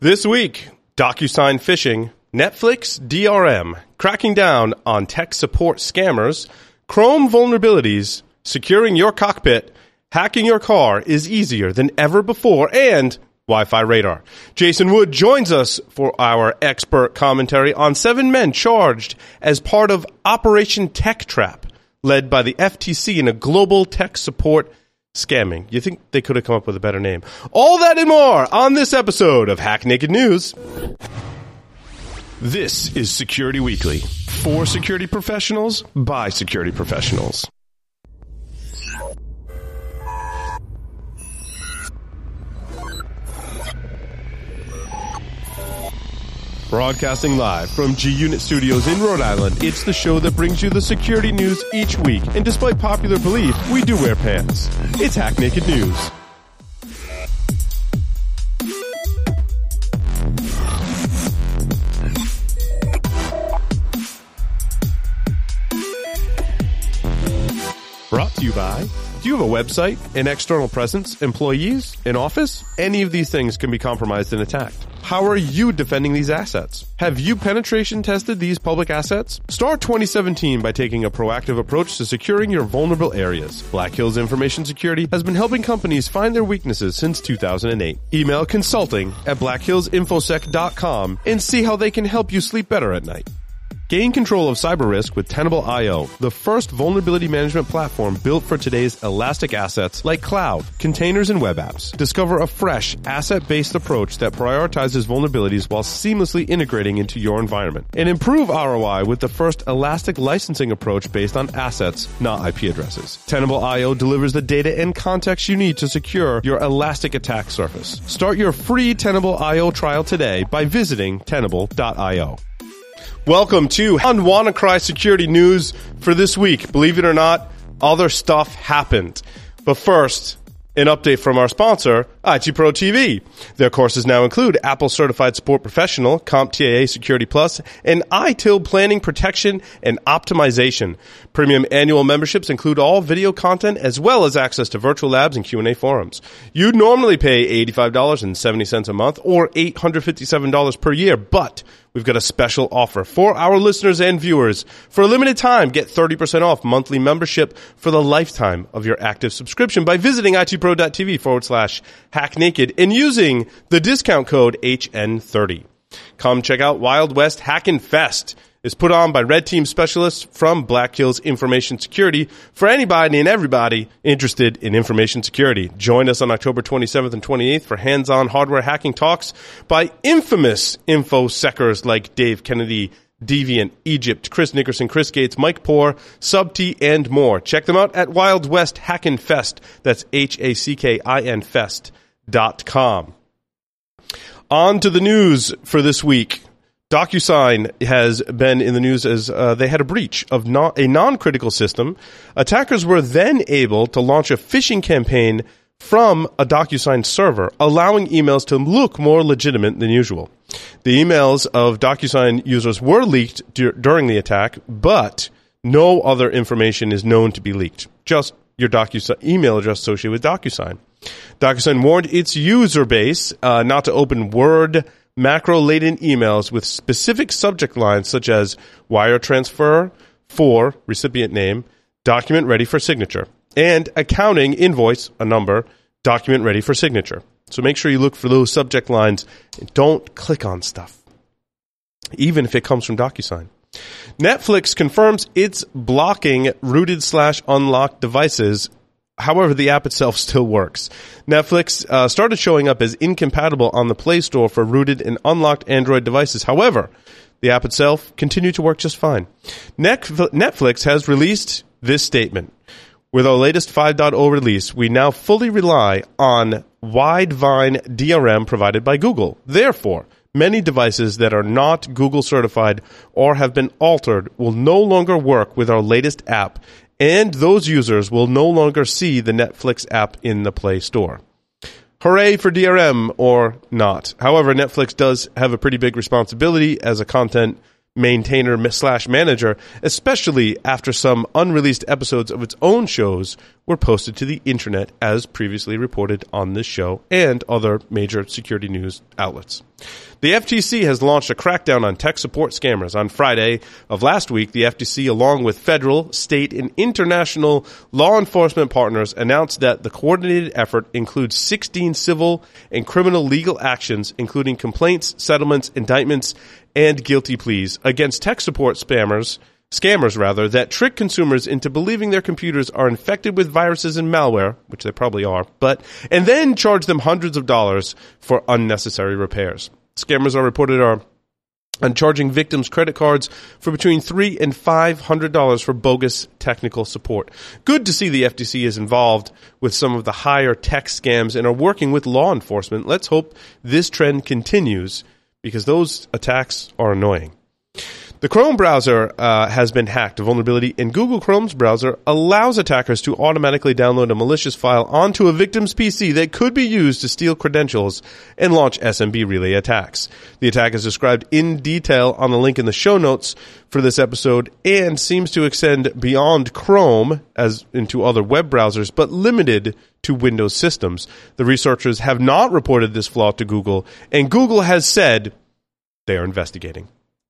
This week, DocuSign phishing, Netflix DRM, cracking down on tech support scammers, Chrome vulnerabilities, securing your cockpit, hacking your car is easier than ever before, and Wi-Fi radar. Jason Wood joins us for our expert commentary on 7 men charged as part of Operation Tech Trap, led by the FTC in a global tech support scamming. You think they could have come up with a better name? All that and more on this episode of Hack Naked News. This is Security Weekly. For security professionals, by security professionals. Broadcasting live from G-Unit Studios in Rhode Island, it's the show that brings you the security news each week. And despite popular belief, we do wear pants. It's Hack Naked News. Brought to you by... Do you have a website, an external presence, employees, an office? Any of these things can be compromised and attacked. How are you defending these assets? Have you penetration tested these public assets? Start 2017 by taking a proactive approach to securing your vulnerable areas. Black Hills Information Security has been helping companies find their weaknesses since 2008. Email consulting@blackhillsinfosec.com and see how they can help you sleep better at night. Gain control of cyber risk with Tenable.io, the first vulnerability management platform built for today's elastic assets like cloud, containers, and web apps. Discover a fresh, asset-based approach that prioritizes vulnerabilities while seamlessly integrating into your environment. And improve ROI with the first elastic licensing approach based on assets, not IP addresses. Tenable.io delivers the data and context you need to secure your elastic attack surface. Start your free Tenable.io trial today by visiting Tenable.io. Welcome to WannaCry Security News for this week. Believe it or not, other stuff happened. But first, an update from our sponsor, IT Pro TV. Their courses now include Apple Certified Support Professional, CompTIA Security Plus, and ITIL Planning, Protection, and Optimization. Premium annual memberships include all video content as well as access to virtual labs and Q&A forums. You'd normally pay $85.70 a month or $857 per year, but we've got a special offer for our listeners and viewers. For a limited time, get 30% off monthly membership for the lifetime of your active subscription by visiting itpro.tv/hacknaked and using the discount code HN30. Come check out Wild West Hackin' Fest. It's put on by Red Team specialists from Black Hills Information Security for anybody and everybody interested in information security. Join us on October 27th and 28th for hands-on hardware hacking talks by infamous InfoSecers like Dave Kennedy, Deviant, Egypt, Chris Nickerson, Chris Gates, Mike Poore, Subt, and more. Check them out at Wild West Hackin' Fest. That's HACKIN Fest.com. On to the news for this week. DocuSign has been in the news as they had a breach of a non-critical system. Attackers were then able to launch a phishing campaign from a DocuSign server, allowing emails to look more legitimate than usual. The emails of DocuSign users were leaked during the attack, but no other information is known to be leaked. Just your DocuSign email address associated with DocuSign. DocuSign warned its user base not to open Word macro-laden emails with specific subject lines such as wire transfer for recipient name, document ready for signature, and accounting invoice, a number, document ready for signature. So make sure you look for those subject lines and don't click on stuff, even if it comes from DocuSign. Netflix confirms it's blocking rooted/unlocked devices. However, the app itself still works. Netflix started showing up as incompatible on the Play Store for rooted and unlocked Android devices. However, the app itself continued to work just fine. Netflix has released this statement. With our latest 5.0 release, we now fully rely on Widevine DRM provided by Google. Therefore, many devices that are not Google certified or have been altered will no longer work with our latest app, and those users will no longer see the Netflix app in the Play Store. Hooray for DRM, or not. However, Netflix does have a pretty big responsibility as a content maintainer/manager, especially after some unreleased episodes of its own shows were posted to the internet, as previously reported on this show and other major security news outlets. The FTC has launched a crackdown on tech support scammers. On Friday of last week, the FTC, along with federal, state, and international law enforcement partners, announced that the coordinated effort includes 16 civil and criminal legal actions, including complaints, settlements, indictments, and guilty pleas against tech support scammers that trick consumers into believing their computers are infected with viruses and malware, which they probably are, and then charge them hundreds of dollars for unnecessary repairs. Scammers are reported on charging victims' credit cards for between $300 and $500 for bogus technical support. Good to see the FTC is involved with some of the higher tech scams and are working with law enforcement. Let's hope this trend continues, because those attacks are annoying. The Chrome browser has been hacked. A vulnerability in Google Chrome's browser allows attackers to automatically download a malicious file onto a victim's PC that could be used to steal credentials and launch SMB relay attacks. The attack is described in detail on the link in the show notes for this episode and seems to extend beyond Chrome as into other web browsers, but limited to Windows systems. The researchers have not reported this flaw to Google, and Google has said they are investigating.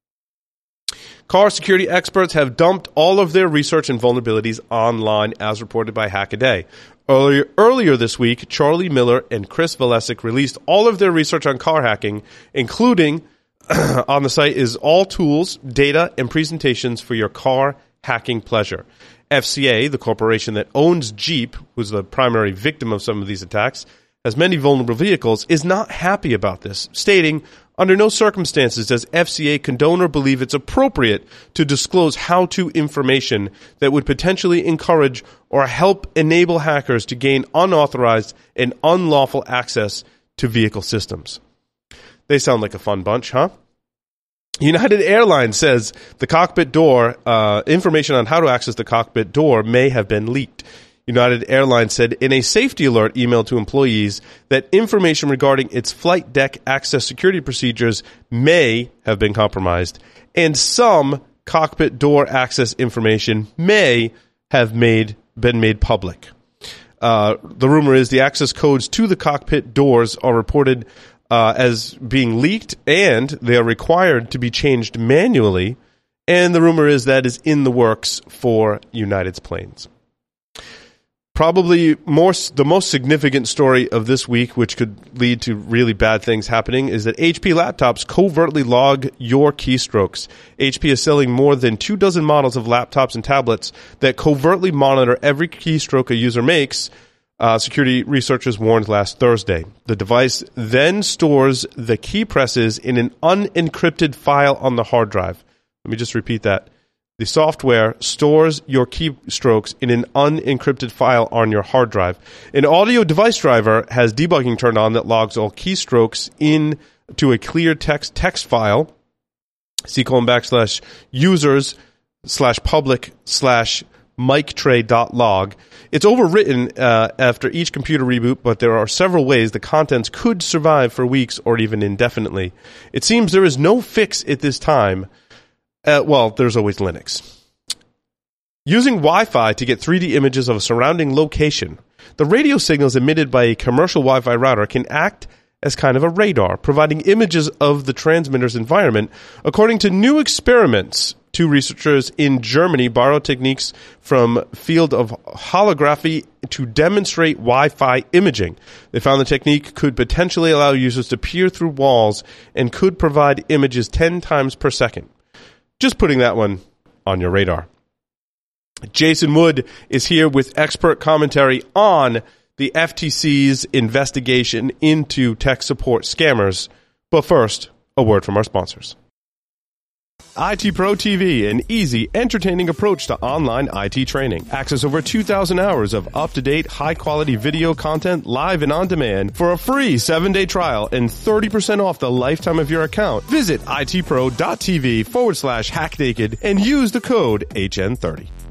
Car security experts have dumped all of their research and vulnerabilities online, as reported by Hackaday. Earlier this week, Charlie Miller and Chris Valesic released all of their research on car hacking, including on the site is all tools, data, and presentations for your car hacking pleasure. FCA, the corporation that owns Jeep, who's the primary victim of some of these attacks, has many vulnerable vehicles, is not happy about this, stating, "Under no circumstances does FCA condone or believe it's appropriate to disclose how-to information that would potentially encourage or help enable hackers to gain unauthorized and unlawful access to vehicle systems." They sound like a fun bunch, huh? United Airlines says the cockpit door, information on how to access the cockpit door may have been leaked. United Airlines said in a safety alert email to employees that information regarding its flight deck access security procedures may have been compromised, and some cockpit door access information may have been made public. The rumor is the access codes to the cockpit doors are reported as being leaked, and they are required to be changed manually, and the rumor is that is in the works for United's planes. Probably the most significant story of this week, which could lead to really bad things happening, is that HP laptops covertly log your keystrokes. HP is selling more than 24 models of laptops and tablets that covertly monitor every keystroke a user makes, security researchers warned last Thursday. The device then stores the key presses in an unencrypted file on the hard drive. Let me just repeat that. The software stores your keystrokes in an unencrypted file on your hard drive. An audio device driver has debugging turned on that logs all keystrokes into a clear text file. c:/users/public/mictray.log. It's overwritten after each computer reboot, but there are several ways the contents could survive for weeks or even indefinitely. It seems there is no fix at this time. There's always Linux. Using Wi-Fi to get 3D images of a surrounding location, the radio signals emitted by a commercial Wi-Fi router can act as kind of a radar, providing images of the transmitter's environment. According to new experiments, two researchers in Germany borrowed techniques from field of holography to demonstrate Wi-Fi imaging. They found the technique could potentially allow users to peer through walls and could provide images 10 times per second. Just putting that one on your radar. Jason Wood is here with expert commentary on the FTC's investigation into tech support scammers. But first, a word from our sponsors. IT Pro TV, an easy, entertaining approach to online IT training. Access over 2,000 hours of up-to-date, high-quality video content live and on demand for a free 7-day trial and 30% off the lifetime of your account. Visit itpro.tv/hacknaked and use the code HN30.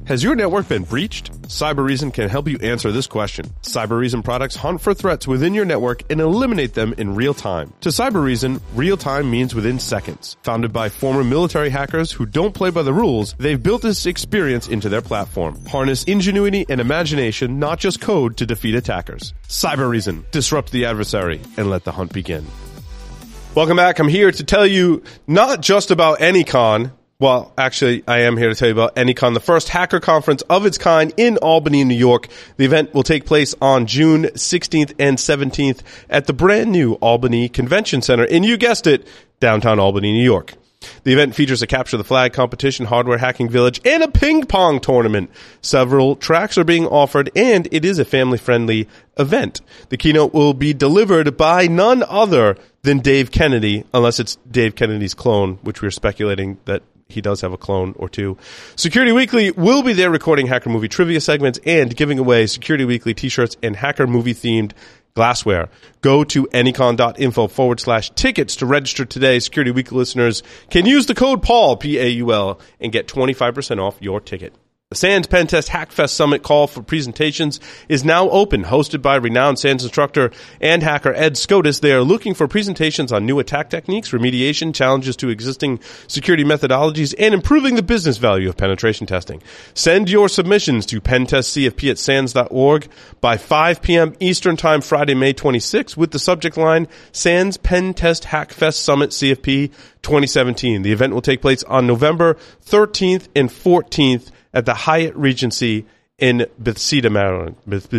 Has your network been breached? Cybereason can help you answer this question. Cybereason products hunt for threats within your network and eliminate them in real time. To Cybereason, real time means within seconds. Founded by former military hackers who don't play by the rules, they've built this experience into their platform. Harness ingenuity and imagination, not just code, to defeat attackers. Cybereason. Disrupt the adversary and let the hunt begin. Welcome back. I'm here to tell you not just about Anycon. Well, actually, I am here to tell you about Anycon, the first hacker conference of its kind in Albany, New York. The event will take place on June 16th and 17th at the brand new Albany Convention Center in, you guessed it, downtown Albany, New York. The event features a capture the flag competition, hardware hacking village, and a ping pong tournament. Several tracks are being offered, and it is a family-friendly event. The keynote will be delivered by none other than Dave Kennedy, unless it's Dave Kennedy's clone, which we're speculating that he does have a clone or two. Security Weekly will be there recording Hacker Movie trivia segments and giving away Security Weekly t-shirts and Hacker Movie themed glassware. Go to anycon.info/tickets to register today. Security Weekly listeners can use the code PAUL, P-A-U-L, and get 25% off your ticket. The SANS Pentest Hackfest Summit call for presentations is now open. Hosted by renowned SANS instructor and hacker Ed Scotus, they are looking for presentations on new attack techniques, remediation, challenges to existing security methodologies, and improving the business value of penetration testing. Send your submissions to pentestcfp@sans.org by 5 p.m. Eastern Time, Friday, May 26th, with the subject line, SANS Pentest Hackfest Summit CFP 2017. The event will take place on November 13th and 14th at the Hyatt Regency in Bethesda, Maryland.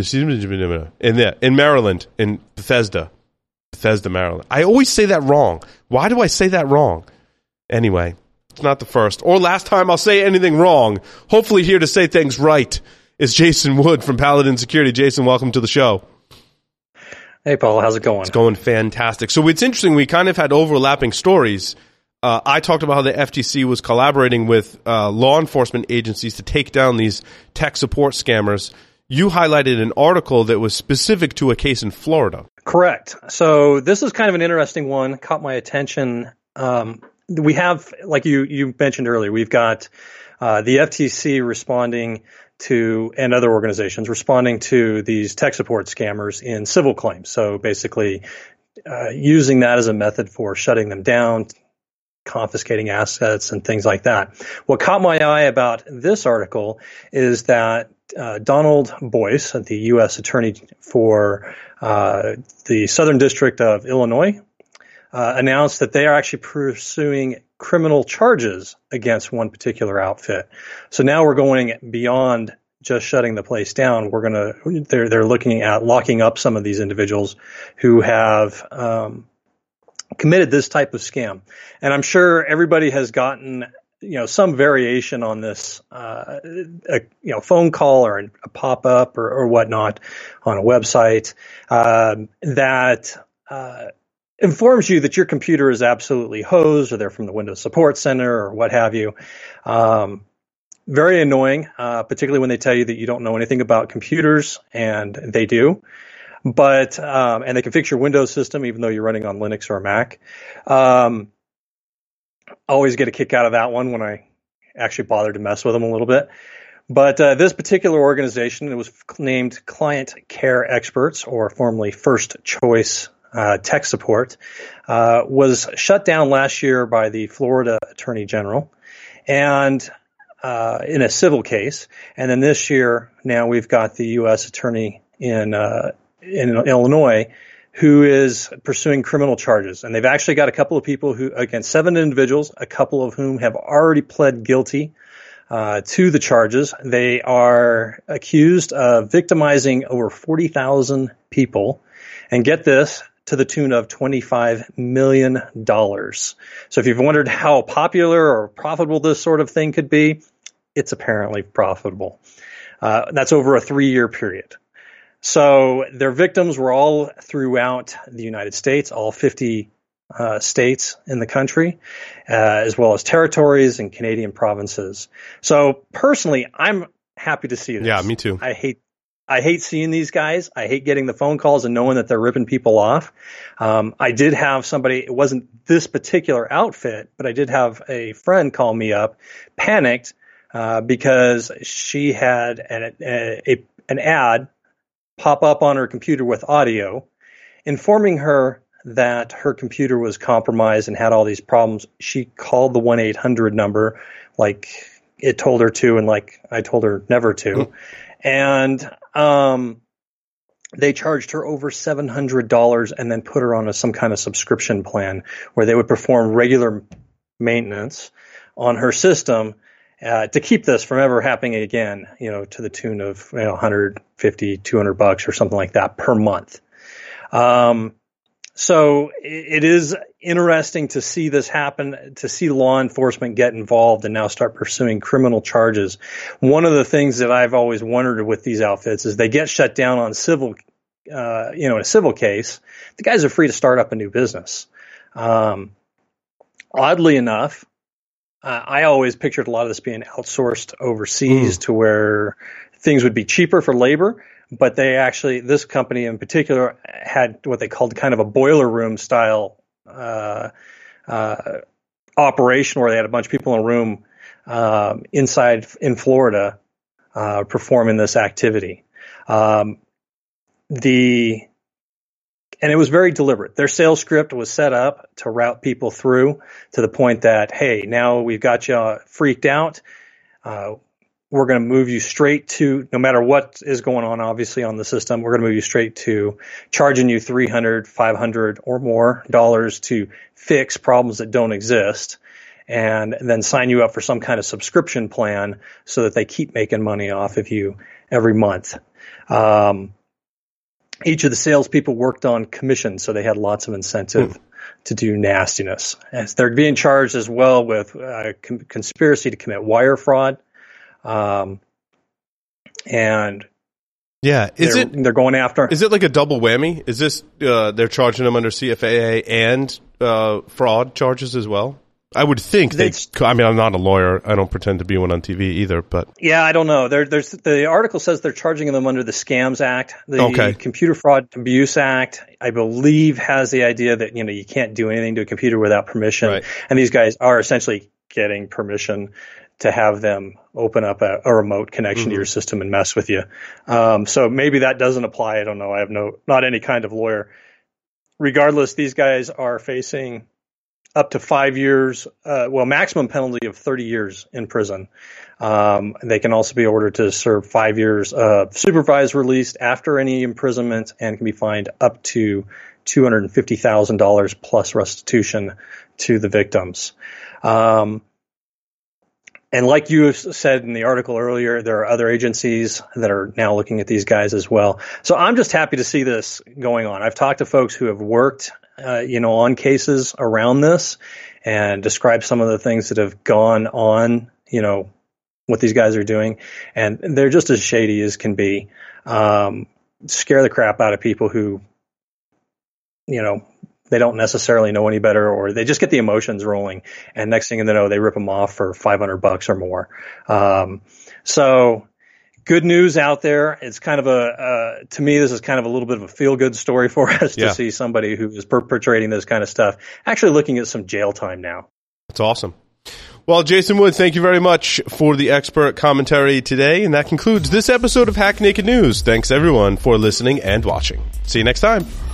In Maryland, in Bethesda, Maryland. I always say that wrong. Why do I say that wrong? Anyway, it's not the first or last time I'll say anything wrong. Hopefully here to say things right is Jason Wood from Paladin Security. Jason, welcome to the show. Hey, Paul. How's it going? It's going fantastic. So it's interesting. We kind of had overlapping stories. I talked about how the FTC was collaborating with law enforcement agencies to take down these tech support scammers. You highlighted an article that was specific to a case in Florida. Correct. So this is kind of an interesting one. Caught my attention. We have, like you mentioned earlier, we've got the FTC responding to, and other organizations responding to these tech support scammers in civil claims. So basically using that as a method for shutting them down, confiscating assets and things like that. What caught my eye about this article is that Donald Boyce, the U.S. Attorney for the Southern District of Illinois, announced that they are actually pursuing criminal charges against one particular outfit. So now we're going beyond just shutting the place down. They're looking at locking up some of these individuals who have committed this type of scam. And I'm sure everybody has gotten, some variation on this, phone call or a pop-up or whatnot on a website, that informs you that your computer is absolutely hosed, or they're from the Windows Support Center or what have you. Very annoying, particularly when they tell you that you don't know anything about computers, and they do. But, and they can fix your Windows system, even though you're running on Linux or a Mac. Always get a kick out of that one when I actually bother to mess with them a little bit. But this particular organization, it was named Client Care Experts, or formerly First Choice Tech Support, was shut down last year by the Florida Attorney General, and in a civil case. And then this year, now we've got the U.S. Attorney in Illinois, who is pursuing criminal charges. And they've actually got a couple of people against 7 individuals, a couple of whom have already pled guilty to the charges. They are accused of victimizing over 40,000 people. And get this, to the tune of $25 million. So if you've wondered how popular or profitable this sort of thing could be, it's apparently profitable. That's over a 3-year period. So their victims were all throughout the United States, all 50 states in the country, as well as territories and Canadian provinces. So personally, I'm happy to see this. Yeah, me too. I hate seeing these guys. I hate getting the phone calls and knowing that they're ripping people off. I did have somebody, it wasn't this particular outfit, but I did have a friend call me up, panicked, because she had an ad pop up on her computer with audio informing her that her computer was compromised and had all these problems. She called the 1-800 number like it told her to and like I told her never to. And they charged her over $700 and then put her on some kind of subscription plan where they would perform regular maintenance on her system to keep this from ever happening again, to the tune of $150, $200 or something like that per month. So it is interesting to see this happen, to see law enforcement get involved and now start pursuing criminal charges. One of the things that I've always wondered with these outfits is they get shut down on civil, in a civil case. The guys are free to start up a new business. Oddly enough, I always pictured a lot of this being outsourced overseas to where things would be cheaper for labor. But this company in particular had what they called kind of a boiler room style operation where they had a bunch of people in a room inside in Florida performing this activity. And it was very deliberate. Their sales script was set up to route people through to the point that, hey, now we've got you freaked out. We're going to move you straight to, no matter what is going on, obviously, on the system, we're going to move you straight to charging you $300, $500 or more dollars to fix problems that don't exist, and then sign you up for some kind of subscription plan so that they keep making money off of you every month. Each of the salespeople worked on commission, so they had lots of incentive to do nastiness. As they're being charged as well with conspiracy to commit wire fraud. And they're going after. Is it like a double whammy? Is this they're charging them under CFAA and fraud charges as well? I would think I'm not a lawyer. I don't pretend to be one on TV either. But yeah, I don't know. There's the article says they're charging them under the Scams Act, the Computer Fraud Abuse Act. I believe has the idea that you can't do anything to a computer without permission, right. And these guys are essentially getting permission to have them open up a remote connection to your system and mess with you. So maybe that doesn't apply. I don't know. I have not any kind of lawyer. Regardless, these guys are facing up to 5 years, maximum penalty of 30 years in prison. They can also be ordered to serve 5 years of supervised release after any imprisonment and can be fined up to $250,000 plus restitution to the victims. And like you said in the article earlier, there are other agencies that are now looking at these guys as well. So I'm just happy to see this going on. I've talked to folks who have worked, on cases around this and described some of the things that have gone on, what these guys are doing. And they're just as shady as can be. Scare the crap out of people who, they don't necessarily know any better, or they just get the emotions rolling. And next thing you know, they rip them off for $500 or more. So good news out there. It's kind of to me, this is kind of a little bit of a feel good story for us to see somebody who is perpetrating this kind of stuff actually looking at some jail time now. That's awesome. Well, Jason Wood, thank you very much for the expert commentary today. And that concludes this episode of Hack Naked News. Thanks everyone for listening and watching. See you next time.